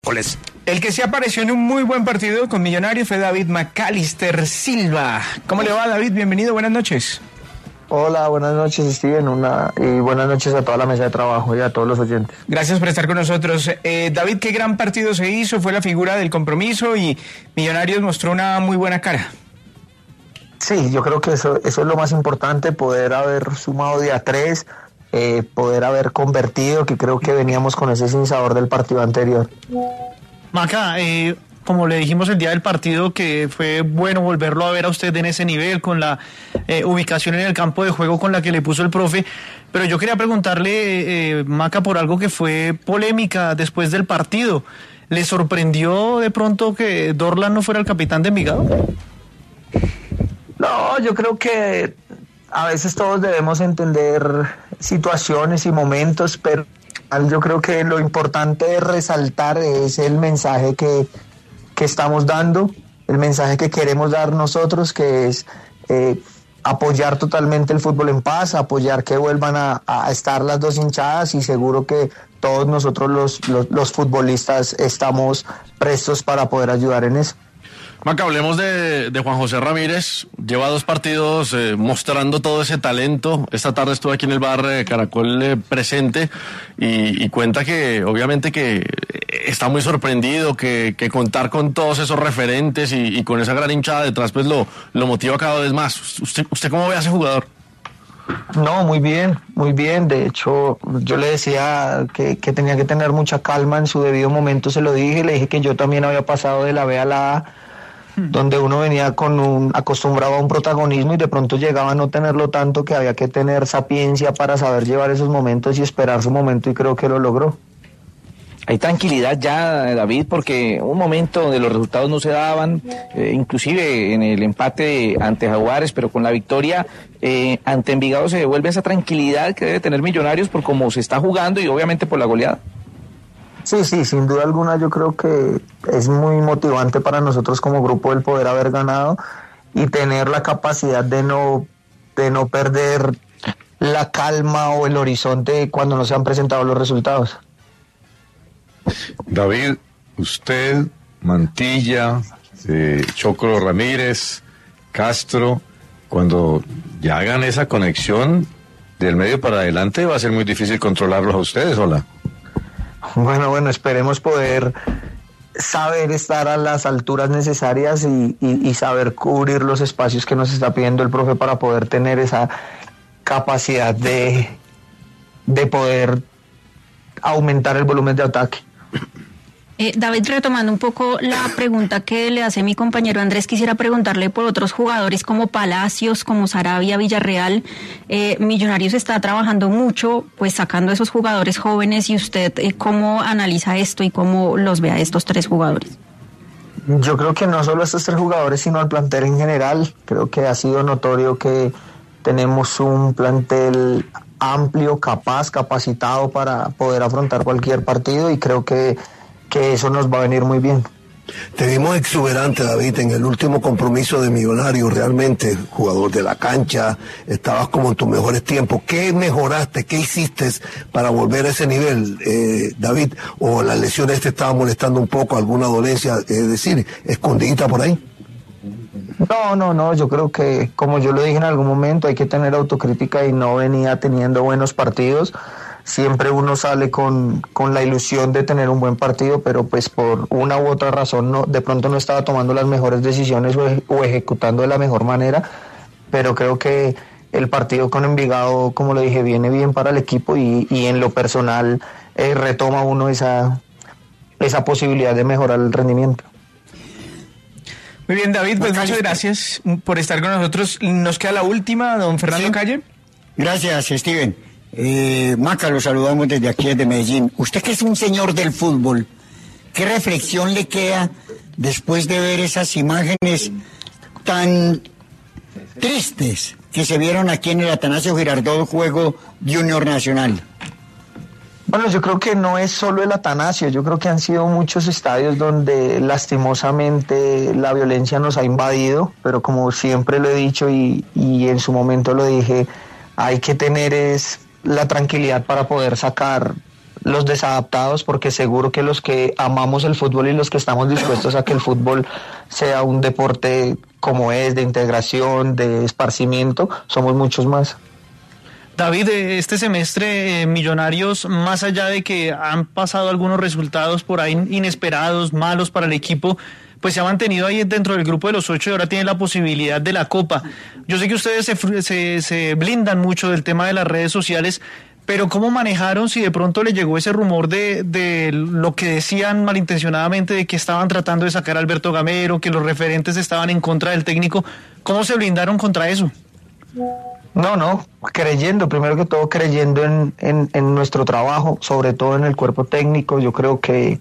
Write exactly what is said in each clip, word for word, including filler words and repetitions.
miércoles. El que se apareció en un muy buen partido con Millonarios fue David Macalister Silva. ¿Cómo le va, David? Bienvenido, buenas noches. Hola, buenas noches, Steven, una, y buenas noches a toda la mesa de trabajo y a todos los oyentes. Gracias por estar con nosotros. Eh, David, qué gran partido se hizo, fue la figura del compromiso y Millonarios mostró una muy buena cara. Sí, yo creo que eso, eso es lo más importante, poder haber sumado día tres, eh, poder haber convertido, que creo que veníamos con ese sinsabor del partido anterior. Maca, eh, como le dijimos el día del partido, que fue bueno volverlo a ver a usted en ese nivel, con la eh, ubicación en el campo de juego con la que le puso el profe, pero yo quería preguntarle, eh, Maca, por algo que fue polémica después del partido. ¿Le sorprendió de pronto que Dorlan no fuera el capitán de Envigado? No, yo creo que a veces todos debemos entender situaciones y momentos, pero yo creo que lo importante de resaltar es el mensaje que, que estamos dando, el mensaje que queremos dar nosotros, que es eh, apoyar totalmente el fútbol en paz, apoyar que vuelvan a, a estar las dos hinchadas, y seguro que todos nosotros los, los, los futbolistas estamos prestos para poder ayudar en eso. Maca, hablemos de, de Juan José Ramírez. Lleva dos partidos eh, mostrando todo ese talento. Esta tarde estuve aquí en el bar eh, Caracol eh, presente y, y cuenta que obviamente que está muy sorprendido, que, que contar con todos esos referentes y, y con esa gran hinchada detrás pues lo, lo motiva cada vez más. ¿Usted, usted cómo ve a ese jugador? No, muy bien, muy bien. De hecho, yo le decía que, que tenía que tener mucha calma en su debido momento, se lo dije, le dije que yo también había pasado de la B a la A, donde uno venía con un acostumbrado a un protagonismo y de pronto llegaba a no tenerlo tanto, que había que tener sapiencia para saber llevar esos momentos y esperar su momento, y creo que lo logró. Hay tranquilidad ya, David, porque un momento donde los resultados no se daban, eh, inclusive en el empate ante Jaguares, pero con la victoria eh, ante Envigado se devuelve esa tranquilidad que debe tener Millonarios por cómo se está jugando y obviamente por la goleada. Sí, sí, sin duda alguna yo creo que es muy motivante para nosotros como grupo el poder haber ganado y tener la capacidad de no, de no perder la calma o el horizonte cuando no se han presentado los resultados. David, usted, Mantilla, eh, Choclo Ramírez, Castro, cuando ya hagan esa conexión del medio para adelante va a ser muy difícil controlarlos a ustedes, ¿hola? Bueno, bueno, esperemos poder saber estar a las alturas necesarias y, y, y saber cubrir los espacios que nos está pidiendo el profe para poder tener esa capacidad de, de poder aumentar el volumen de ataque. Eh, David, retomando un poco la pregunta que le hace mi compañero Andrés, quisiera preguntarle por otros jugadores como Palacios, como Sarabia, Villarreal. Eh, Millonarios está trabajando mucho, pues sacando a esos jugadores jóvenes, y usted, eh, ¿cómo analiza esto y cómo los ve a estos tres jugadores? Yo creo que no solo a estos tres jugadores, sino al plantel en general. Creo que ha sido notorio que tenemos un plantel amplio, capaz, capacitado para poder afrontar cualquier partido, y creo que que eso nos va a venir muy bien. Te vimos exuberante, David, en el último compromiso de Millonarios, realmente, jugador de la cancha, estabas como en tus mejores tiempos. ¿Qué mejoraste, qué hiciste para volver a ese nivel, eh, David? ¿O las lesiones te estaban molestando un poco, alguna dolencia, es decir, escondidita por ahí? No, no, no, yo creo que, como yo lo dije en algún momento, hay que tener autocrítica, y no venía teniendo buenos partidos. Siempre uno sale con, con la ilusión de tener un buen partido, pero pues por una u otra razón no, de pronto no estaba tomando las mejores decisiones o, o ejecutando de la mejor manera, pero creo que el partido con Envigado, como lo dije, viene bien para el equipo, y, y en lo personal eh, retoma uno esa, esa posibilidad de mejorar el rendimiento. Muy bien, David, pues muchas gracias por estar con nosotros. Nos queda la última, don Fernando sí. Calle. Gracias, Steven. Eh, Maca, lo saludamos desde aquí, desde Medellín. Usted, que es un señor del fútbol, ¿qué reflexión le queda después de ver esas imágenes tan tristes que se vieron aquí en el Atanasio Girardot, juego Junior Nacional? Bueno, yo creo que no es solo el Atanasio, yo creo que han sido muchos estadios donde lastimosamente la violencia nos ha invadido, pero como siempre lo he dicho y, y en su momento lo dije, hay que tener es la tranquilidad para poder sacar los desadaptados, porque seguro que los que amamos el fútbol y los que estamos dispuestos a que el fútbol sea un deporte como es, de integración, de esparcimiento, somos muchos más. David, este semestre eh, Millonarios, más allá de que han pasado algunos resultados por ahí inesperados, malos para el equipo, pues se ha mantenido ahí dentro del grupo de los ocho y ahora tienen la posibilidad de la Copa. Yo sé que ustedes se, se, se blindan mucho del tema de las redes sociales, pero ¿cómo manejaron si de pronto le llegó ese rumor de, de lo que decían malintencionadamente, de que estaban tratando de sacar a Alberto Gamero, que los referentes estaban en contra del técnico? ¿Cómo se blindaron contra eso? No, no, creyendo, primero que todo creyendo en, en, en nuestro trabajo, sobre todo en el cuerpo técnico. Yo creo que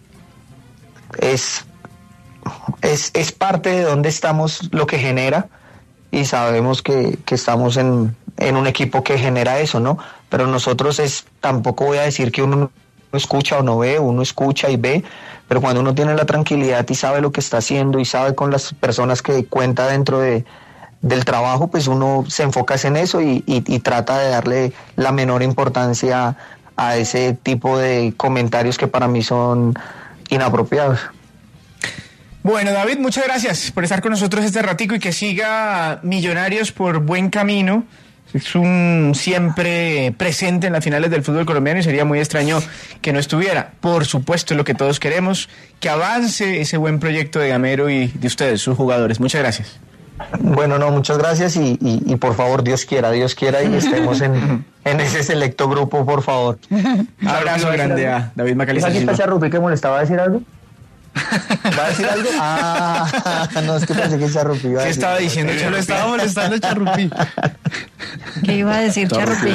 es, es, es parte de donde estamos lo que genera, y sabemos que, que estamos en, en un equipo que genera eso, ¿no? Pero nosotros es, tampoco voy a decir que uno no escucha o no ve, uno escucha y ve, pero cuando uno tiene la tranquilidad y sabe lo que está haciendo y sabe con las personas que cuenta dentro de, del trabajo, pues uno se enfoca en eso y, y, y trata de darle la menor importancia a ese tipo de comentarios que para mí son inapropiados. Bueno, David, muchas gracias por estar con nosotros este ratico y que siga Millonarios por buen camino. Es un siempre presente en las finales del fútbol colombiano y sería muy extraño que no estuviera. Por supuesto, es lo que todos queremos, que avance ese buen proyecto de Gamero y de ustedes, sus jugadores. Muchas gracias. Bueno, no, muchas gracias y, y, y por favor, Dios quiera, Dios quiera y estemos en, en ese selecto grupo, por favor. Abrazo grande a David Macalister. ¿Aquí está Charrupi que molestaba a decir algo? ¿Va a decir algo? Ah, no, es que pensé que Charrupi iba a decir. ¿Qué estaba diciendo? Yo lo estaba molestando Charrupi. ¿Qué iba a decir Charrupi?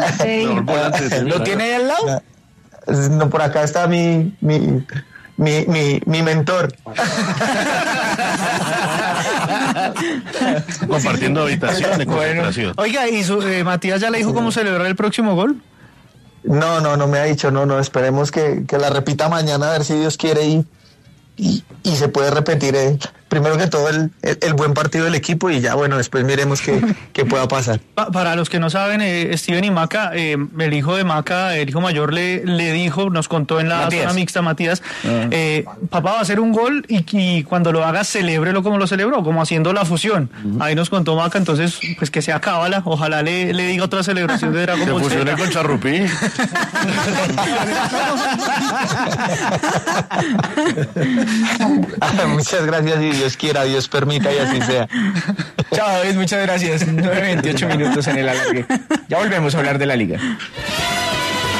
Sí. ¿Lo tiene ahí al lado? No, por acá está mi, mi, mi, mi, mi mentor. Compartiendo habitación de concentración. Bueno, oiga, ¿y su, eh, Matías ya le dijo cómo celebrar el próximo gol? No, no, no me ha dicho, no, no, esperemos que, que la repita mañana a ver si Dios quiere y, y, y se puede repetir eh, primero que todo el, el, el buen partido del equipo y ya bueno, después miremos qué, qué pueda pasar. Pa para los que no saben, eh, Steven y Maca, eh, el hijo de Maca, el hijo mayor le, le dijo, nos contó en la Matías. Zona mixta, Matías, uh-huh. eh, papá va a hacer un gol y, y cuando lo haga celébrelo como lo celebró, como haciendo la fusión. Uh-huh. Ahí nos contó Maca, entonces pues que sea cábala, ojalá le, le diga otra celebración de Dragon Ball. Se fusione con Charrupí. Muchas gracias y Dios quiera, Dios permita y así sea. Chao David, muchas gracias. nueve veintiocho minutos en el alargue. Ya volvemos a hablar de la liga.